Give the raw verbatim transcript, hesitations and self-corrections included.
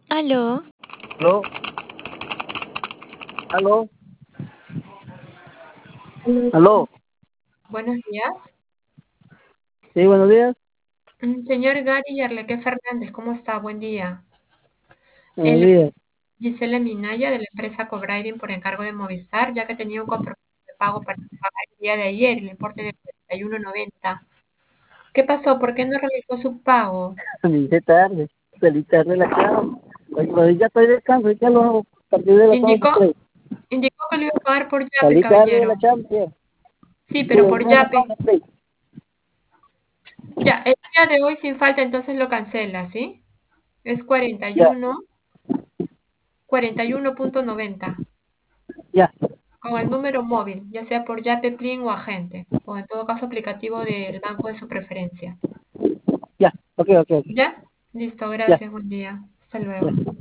Aló, Aló, aló, Aló. aló. Buenos días. Sí, buenos días. Mm, Señor Gary Yarleque Fernández, ¿cómo está? Buen día. Buenos Él días. Gisela Minaya de la empresa Cobrairing por encargo de Movistar, ya que tenía un compromiso de pago para pagar el día de ayer, el importe de cuarenta y uno noventa. ¿Qué pasó? ¿Por qué no realizó su pago? Me hice tarde. Salí tarde de la cama. Oye, pues ya estoy de descanso. Ya lo hago a partir de las once Indicó, tres. indicó que lo iba a pagar por Yape, Salí tarde de caballero. la chamba. Ya. Sí, Sí, pero el por mes Yape. pasado tres. Ya, el día de hoy sin falta entonces lo cancela, ¿sí? Es cuarenta y Ya, uno, cuarenta y uno punto noventa. ya, Con el número móvil, ya sea por Yape, Plin o agente, o en todo caso aplicativo del banco de su preferencia. ya. Ok, ok, ok. ¿Ya? Listo, Ya, gracias, buen día. Hasta luego. ya.